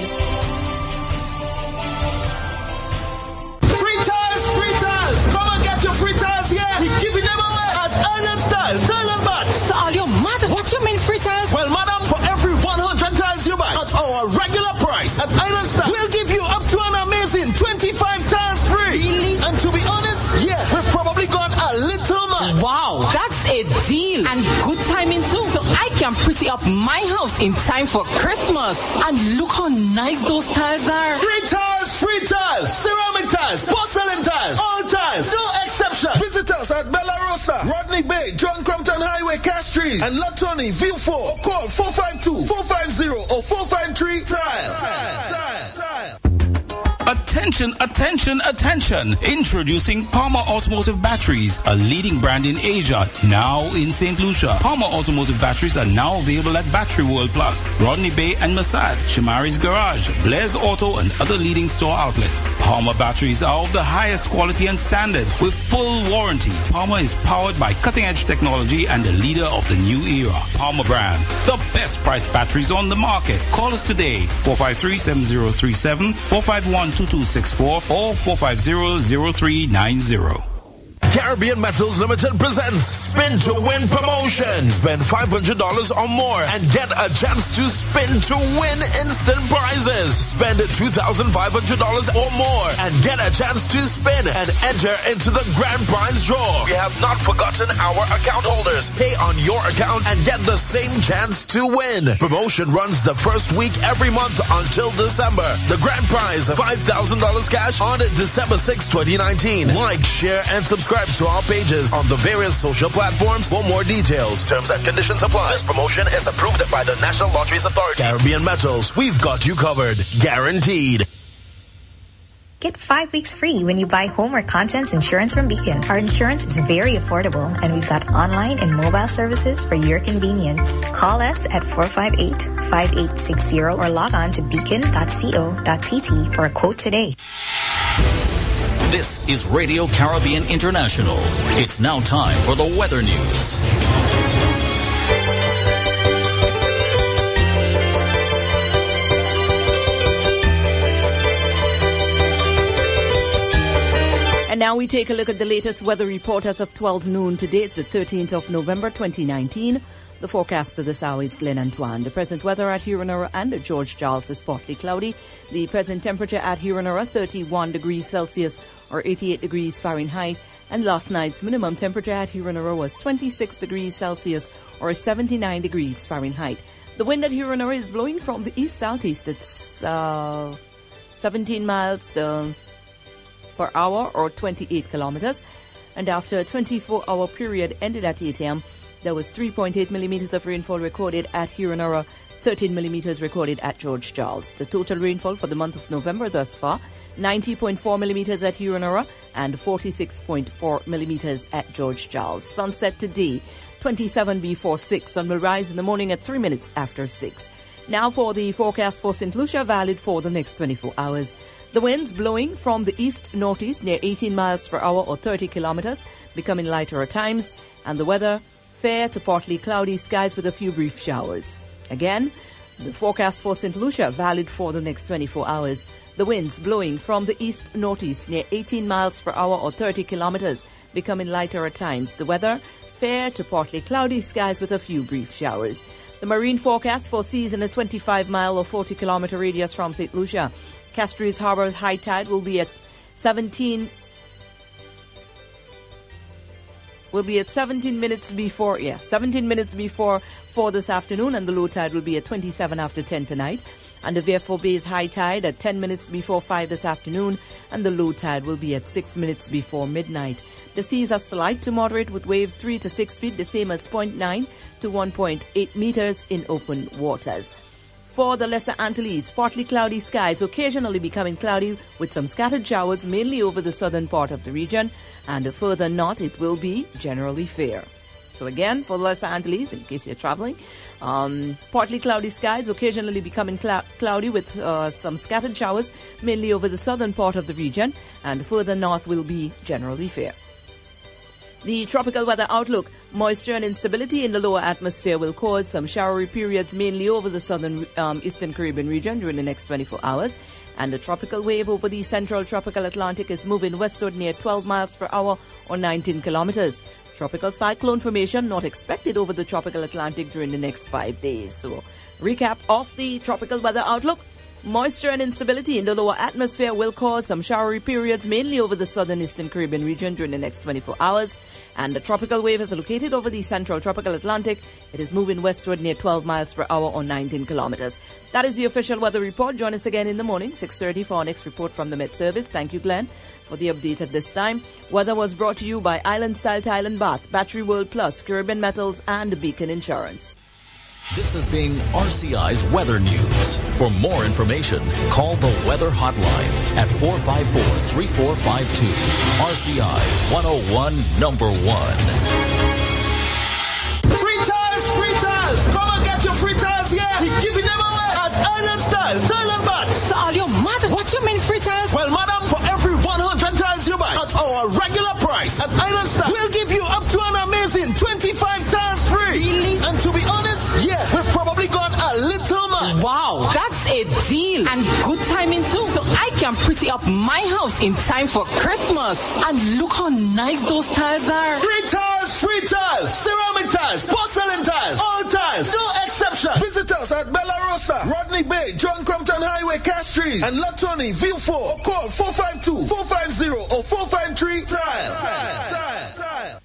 Free tires! Come and get your free tires, yeah! We're giving them away at Island Style, Thailand Bat. So all your mad, what you mean free tires? Well, madam, for every 100 tires you buy at our regular price at Island Style, we'll give you up to an amazing 25 tires free. Really? And to be honest, yeah, we've probably gone a little mad. Wow, that's a deal. And good timing too. So I can pretty up my house in time for Christmas. And look how nice those tiles are. Free tires, ceramic tires, porcelain tires, all tires, no exception. Visit us at Bella Rosa, Rodney Bay, John Crompton Highway, Castries, and Latoni, View 4. Or call 452-450 or 453 tile. Attention. Introducing Palmer Automotive Batteries, a leading brand in Asia, now in St. Lucia. Palmer Automotive Batteries are now available at Battery World Plus, Rodney Bay and Masad, Shamari's Garage, Blair's Auto, and other leading store outlets. Palmer batteries are of the highest quality and standard with full warranty. Palmer is powered by cutting-edge technology and the leader of the new era. Palmer brand, the best price batteries on the market. Call us today, 453-7037, 451-2264, or 450-0390. Caribbean Metals Limited presents Spin to Win promotion. Spend $500 or more and get a chance to spin to win instant prizes. Spend $2,500 or more and get a chance to spin and enter into the grand prize draw. We have not forgotten our account holders. Pay on your account and get the same chance to win. Promotion runs the first week every month until December. The grand prize, $5,000 cash on December 6, 2019. Like, share, and subscribe to our pages on the various social platforms for more details. Terms and conditions apply. This promotion is approved by the National Lotteries Authority. Caribbean Metals, we've got you covered. Guaranteed. Get 5 weeks free when you buy home or contents insurance from Beacon. Our insurance is very affordable, and we've got online and mobile services for your convenience. Call us at 458-5860 or log on to beacon.co.tt for a quote today. This is Radio Caribbean International. It's now time for the weather news. And now we take a look at the latest weather report as of 12 noon today. It's the 13th of November 2019. The forecast for this hour is Glen Antoine. The present weather at Heronora and George Charles is partly cloudy. The present temperature at Heronora, 31 degrees Celsius or 88 degrees Fahrenheit. And last night's minimum temperature at Heronora was 26 degrees Celsius or 79 degrees Fahrenheit. The wind at Heronora is blowing from the east-southeast. It's 17 miles per hour or 28 kilometers. And after a 24-hour period ended at 8 a.m., there was 3.8 millimeters of rainfall recorded at Heronora, 13 millimeters recorded at George Charles. The total rainfall for the month of November thus far, 90.4 millimeters at Heronora and 46.4 millimeters at George Charles. Sunset today, 27 before 6. Sun will rise in the morning at 3 minutes after 6. Now for the forecast for St. Lucia, valid for the next 24 hours. The winds blowing from the east-northeast near 18 miles per hour or 30 kilometers, becoming lighter at times, and the weather fair to partly cloudy skies with a few brief showers. Again, the forecast for St. Lucia, valid for the next 24 hours. The winds blowing from the east-northeast near 18 miles per hour or 30 kilometers, becoming lighter at times. The weather fair to partly cloudy skies with a few brief showers. The marine forecast for seas in a 25-mile or 40-kilometer radius from St. Lucia. Castries Harbour's high tide will be at 17 minutes before 4 this afternoon, and the low tide will be at 27 after 10 tonight. And the Vieux Bay's high tide at 10 minutes before 5 this afternoon, and the low tide will be at 6 minutes before midnight. The seas are slight to moderate with waves 3 to 6 feet, the same as 0.9 to 1.8 meters in open waters. For the Lesser Antilles, partly cloudy skies, occasionally becoming cloudy with some scattered showers, mainly over the southern part of the region, and further north it will be generally fair. So again, for the Lesser Antilles, in case you're traveling, partly cloudy skies, occasionally becoming cloudy with some scattered showers, mainly over the southern part of the region, and further north will be generally fair. The tropical weather outlook, moisture and instability in the lower atmosphere will cause some showery periods mainly over the southern eastern Caribbean region during the next 24 hours. And the tropical wave over the central tropical Atlantic is moving westward near 12 miles per hour or 19 kilometers. Tropical cyclone formation not expected over the tropical Atlantic during the next 5 days. So, recap of the tropical weather outlook. Moisture and instability in the lower atmosphere will cause some showery periods mainly over the southern eastern Caribbean region during the next 24 hours. And the tropical wave is located over the central tropical Atlantic. It is moving westward near 12 miles per hour or 19 kilometers. That is the official weather report. Join us again in the morning, 6:30 for our next report from the Met Service. Thank you, Glenn, for the update at this time. Weather was brought to you by Island Style Tile and Bath, Battery World Plus, Caribbean Metals, and Beacon Insurance. This has been RCI's Weather News. For more information, call the Weather Hotline at 454-3452. RCI 101 number 1. Free tiles! Come and get your free tiles here! We're giving them away at Island Style, Tile and Bath. So all you mad? What you mean free tiles? Well, madam, for every 100 tiles you buy at our regular price at Island Style, we'll give you up to an amazing 25 tiles free. Really? And to be honest, yeah, we've probably gone a little mad. Wow, that's a deal. And good timing too. So I can pretty up my house in time for Christmas. And look how nice those tiles are. Free tiles, ceramic tiles, porcelain tiles, all tiles, no exception. Visit us at Bella Rosa, Rodney Bay, John Crompton Highway, Castries, and Latoni, View 4, or call 452-450 or 453 tile.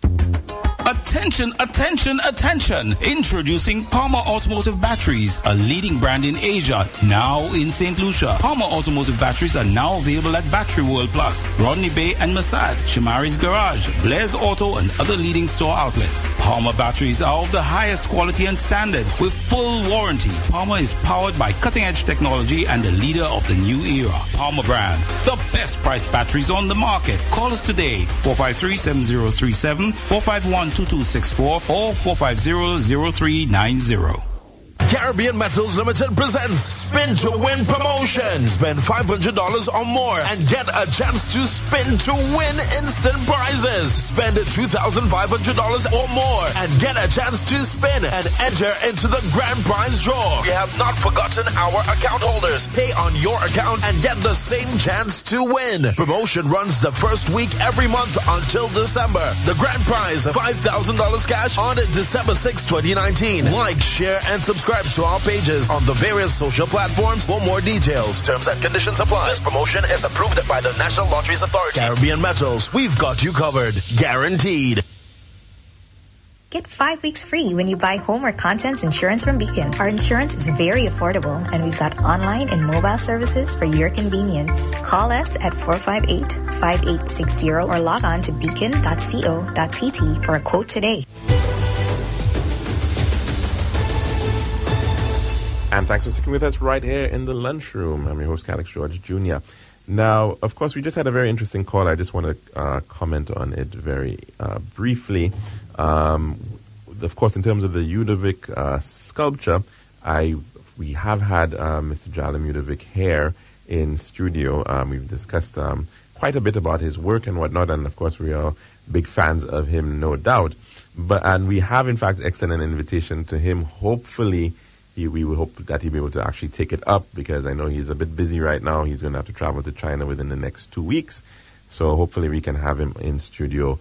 Attention. Introducing Palmer Automotive Batteries, a leading brand in Asia, now in St. Lucia. Palmer Automotive Batteries are now available at Battery World Plus, Rodney Bay and Masad, Shamari's Garage, Blair's Auto, and other leading store outlets. Palmer batteries are of the highest quality and standard with full warranty. Palmer is powered by cutting-edge technology and the leader of the new era. Palmer brand, the best price batteries on the market. Call us today, 453-7037, 451-2264, or 450-0390. Caribbean Metals Limited presents Spin to Win promotion. Spend $500 or more and get a chance to spin to win instant prizes. Spend $2,500 or more and get a chance to spin and enter into the grand prize draw. We have not forgotten our account holders. Pay on your account and get the same chance to win. Promotion runs the first week every month until December. The grand prize, $5,000 cash on December 6, 2019. Like, share, and subscribe to our pages on the various social platforms for more details. Terms and conditions apply. This promotion is approved by the National Lotteries Authority. Caribbean Metals, we've got you covered. Guaranteed. Get 5 weeks free when you buy home or contents insurance from Beacon. Our insurance is very affordable, and we've got online and mobile services for your convenience. Call us at 458-5860 or log on to beacon.co.tt for a quote today. And thanks for sticking with us right here in the lunchroom. I'm your host, Calix George Jr. Now, of course, we just had a very interesting call. I just want to comment on it very briefly. Of course, in terms of the Udovic sculpture, we have had Mr. Jalem Udovic here in studio. We've discussed quite a bit about his work and whatnot, and of course, we are big fans of him, no doubt. And we have, in fact, extended an invitation to him. Hopefully, we will hope that he'll be able to actually take it up, because I know he's a bit busy right now. He's going to have to travel to China within the next 2 weeks. So hopefully we can have him in studio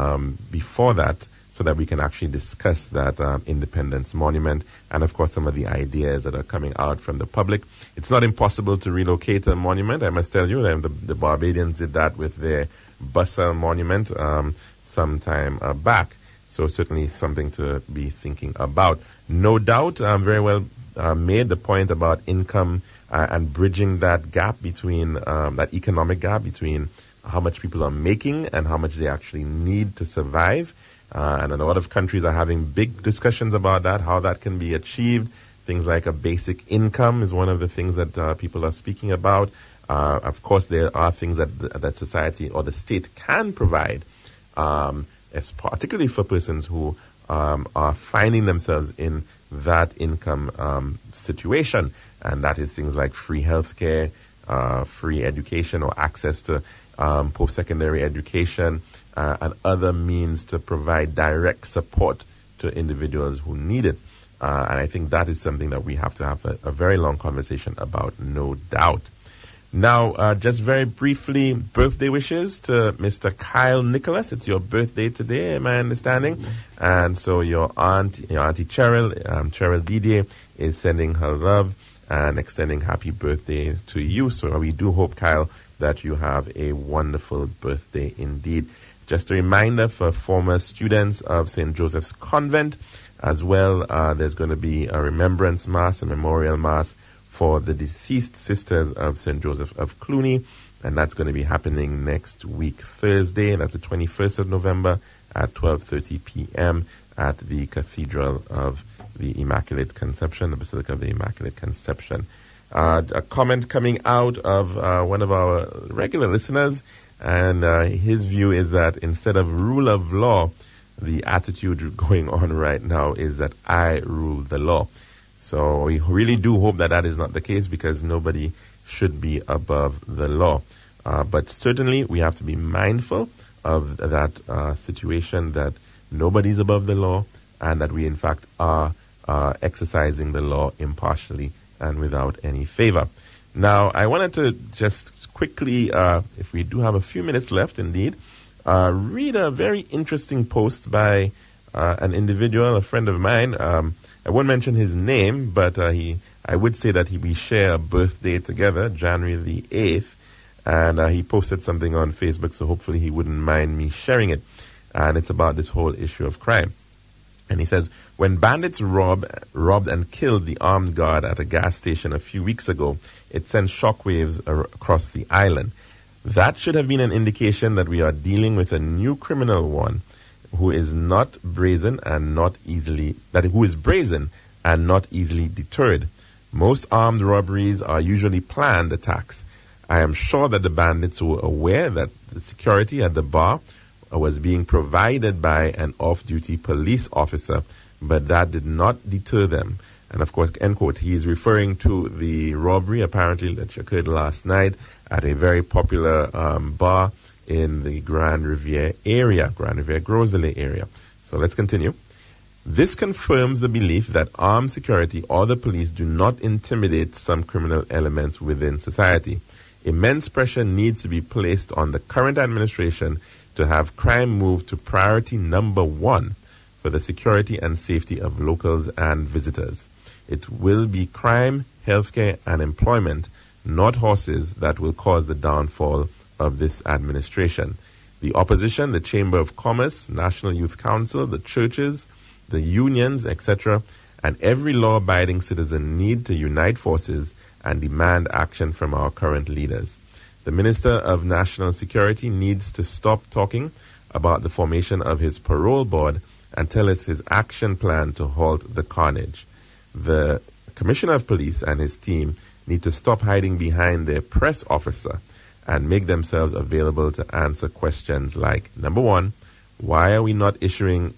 before that, so that we can actually discuss that Independence Monument and, of course, some of the ideas that are coming out from the public. It's not impossible to relocate a monument. I must tell you, the Barbadians did that with their Bussell Monument some time back. So certainly something to be thinking about. No doubt, very well made the point about income and bridging that gap between, that economic gap between how much people are making and how much they actually need to survive. And a lot of countries are having big discussions about that, how that can be achieved. Things like a basic income is one of the things that people are speaking about. Of course, there are things that society or the state can provide, particularly for persons who are finding themselves in that income situation. And that is things like free healthcare, free education or access to post-secondary education, and other means to provide direct support to individuals who need it. And I think that is something that we have to have a very long conversation about, no doubt. Now, just very briefly, birthday wishes to Mr. Kyle Nicholas. It's your birthday today, am I understanding? And so your Auntie Cheryl, Cheryl Didier, is sending her love and extending happy birthday to you. So we do hope, Kyle, that you have a wonderful birthday indeed. Just a reminder for former students of St. Joseph's Convent as well, there's going to be a remembrance mass, a memorial mass for the deceased sisters of St. Joseph of Cluny, and that's going to be happening next week, Thursday. That's the 21st of November at 12:30 p.m. at the Cathedral of the Immaculate Conception, the Basilica of the Immaculate Conception. A comment coming out of one of our regular listeners, and his view is that instead of rule of law, the attitude going on right now is that I rule the law. So we really do hope that that is not the case, because nobody should be above the law. But certainly we have to be mindful of that situation, that nobody's above the law, and that we in fact are exercising the law impartially and without any favor. Now, I wanted to just quickly, if we do have a few minutes left indeed, read a very interesting post by an individual, a friend of mine. I won't mention his name, but I would say that we share a birthday together, January the 8th, and he posted something on Facebook, so hopefully he wouldn't mind me sharing it. And it's about this whole issue of crime. And he says, when bandits robbed and killed the armed guard at a gas station a few weeks ago, it sent shockwaves across the island. That should have been an indication that we are dealing with a new criminal one who is brazen and not easily deterred. Most armed robberies are usually planned attacks. I am sure that the bandits were aware that the security at the bar was being provided by an off-duty police officer, but that did not deter them. And of course, end quote, he is referring to the robbery apparently that occurred last night at a very popular bar in the Grand Riviere Grosley area. So let's continue. This confirms the belief that armed security or the police do not intimidate some criminal elements within society. Immense pressure needs to be placed on the current administration to have crime move to priority number 1 for the security and safety of locals and visitors. It will be crime, healthcare, and employment, not horses, that will cause the downfall of this administration. The opposition, the Chamber of Commerce, National Youth Council, the churches, the unions, etc., and every law-abiding citizen need to unite forces and demand action from our current leaders. The Minister of National Security needs to stop talking about the formation of his parole board and tell us his action plan to halt the carnage. The Commissioner of Police and his team need to stop hiding behind their press officer and make themselves available to answer questions like, number one, why are we not issuing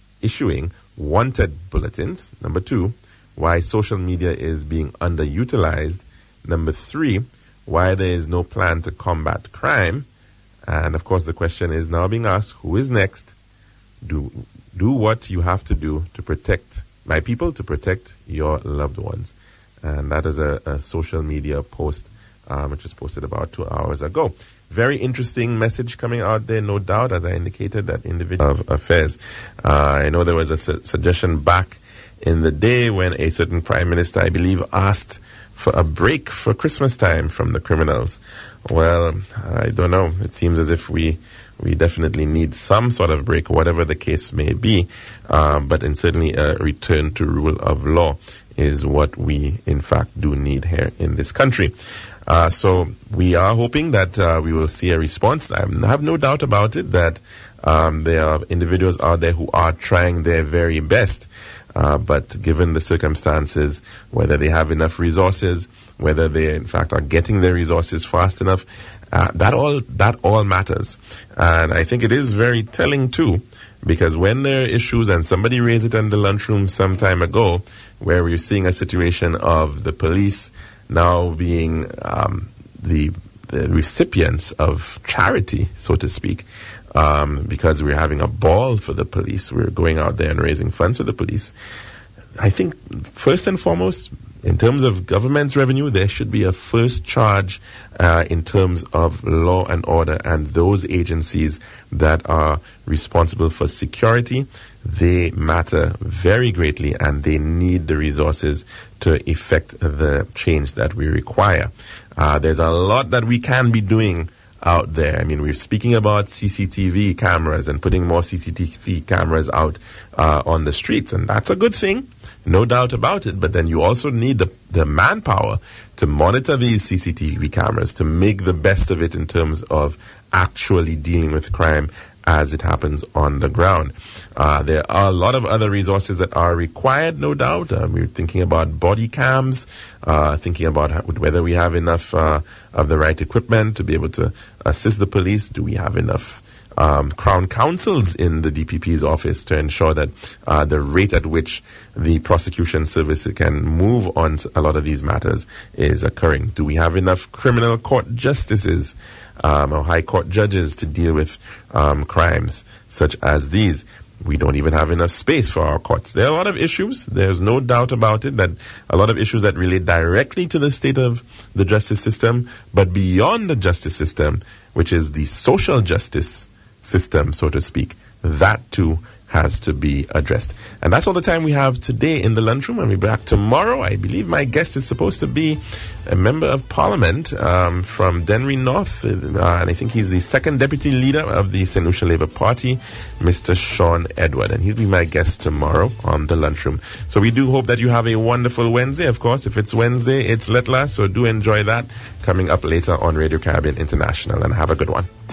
wanted bulletins? Number two, why social media is being underutilized? Number three, why there is no plan to combat crime? And of course, the question is now being asked, who is next? Do what you have to do to protect my people, to protect your loved ones. And that is a social media post which was posted about 2 hours ago. Very interesting message coming out there, no doubt, as I indicated, that individual of affairs. I know there was a suggestion back in the day when a certain prime minister, I believe, asked for a break for Christmas time from the criminals. Well, I don't know. It seems as if we definitely need some sort of break, whatever the case may be. But certainly a return to rule of law is what we, in fact, do need here in this country. So we are hoping that we will see a response. I have no doubt about it that there are individuals out there who are trying their very best. But given the circumstances, whether they have enough resources, whether they in fact are getting their resources fast enough, that all matters. And I think it is very telling too, because when there are issues, and somebody raised it in the lunchroom some time ago, where we're seeing a situation of the police now being the recipients of charity, so to speak, because we're having a ball for the police. We're going out there and raising funds for the police. I think first and foremost, in terms of government's revenue, there should be a first charge in terms of law and order, and those agencies that are responsible for security, they matter very greatly, and they need the resources to effect the change that we require. There's a lot that we can be doing out there. I mean, we're speaking about CCTV cameras and putting more CCTV cameras out on the streets, and that's a good thing, no doubt about it. But then you also need the manpower to monitor these CCTV cameras, to make the best of it in terms of actually dealing with crime as it happens on the ground. There are a lot of other resources that are required, no doubt. We're thinking about body cams, thinking about whether we have enough of the right equipment to be able to assist the police. Do we have enough Crown Counsels in the DPP's office to ensure that the rate at which the prosecution service can move on a lot of these matters is occurring? Do we have enough criminal court justices or high court judges to deal with crimes such as these? We don't even have enough space for our courts. There are a lot of issues. There's no doubt about it, that a lot of issues that relate directly to the state of the justice system, but beyond the justice system, which is the social justice system, so to speak, that too has to be addressed. And that's all the time we have today in the lunchroom. I'll be back tomorrow. I believe my guest is supposed to be a member of parliament from Dennery North, and I think he's the second deputy leader of the St. Lucia Labour Party, Mr. Sean Edward, and he'll be my guest tomorrow on the lunchroom. So we do hope that you have a wonderful Wednesday. Of course, if it's Wednesday, it's Letla, so do enjoy that. Coming up later on Radio Caribbean International, and have a good one.